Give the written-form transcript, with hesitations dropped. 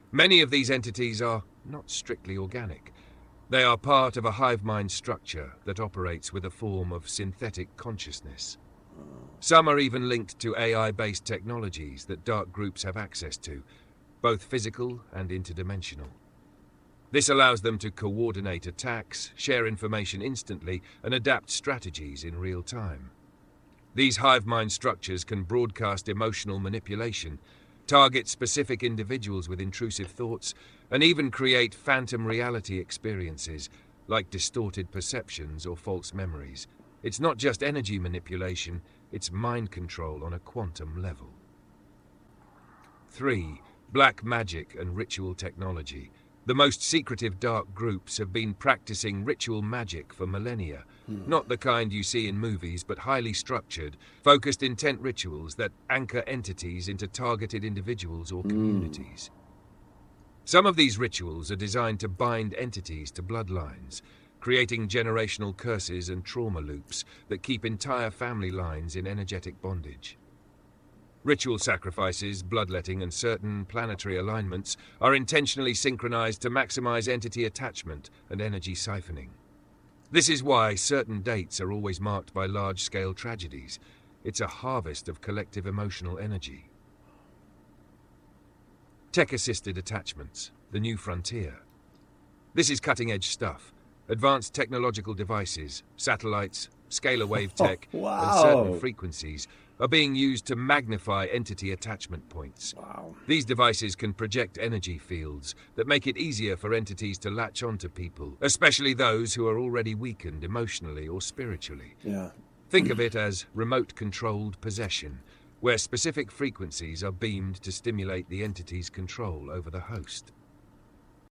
Many of these entities are not strictly organic. They are part of a hive mind structure that operates with a form of synthetic consciousness. Some are even linked to AI-based technologies that dark groups have access to, both physical and interdimensional. This allows them to coordinate attacks, share information instantly, and adapt strategies in real time. These hive mind structures can broadcast emotional manipulation, target specific individuals with intrusive thoughts, and even create phantom reality experiences, like distorted perceptions or false memories. It's not just energy manipulation, it's mind control on a quantum level. 3. Black magic and ritual technology. The most secretive dark groups have been practicing ritual magic for millennia. Not the kind you see in movies, but highly structured, focused intent rituals that anchor entities into targeted individuals or communities. Some of these rituals are designed to bind entities to bloodlines, creating generational curses and trauma loops that keep entire family lines in energetic bondage. Ritual sacrifices, bloodletting, and certain planetary alignments are intentionally synchronized to maximize entity attachment and energy siphoning. This is why certain dates are always marked by large-scale tragedies. It's a harvest of collective emotional energy. Tech-assisted attachments, the new frontier. This is cutting-edge stuff. Advanced technological devices, satellites, scalar wave tech, and certain frequencies are being used to magnify entity attachment points. These devices can project energy fields that make it easier for entities to latch onto people, especially those who are already weakened emotionally or spiritually. Think of it as remote-controlled possession, where specific frequencies are beamed to stimulate the entity's control over the host.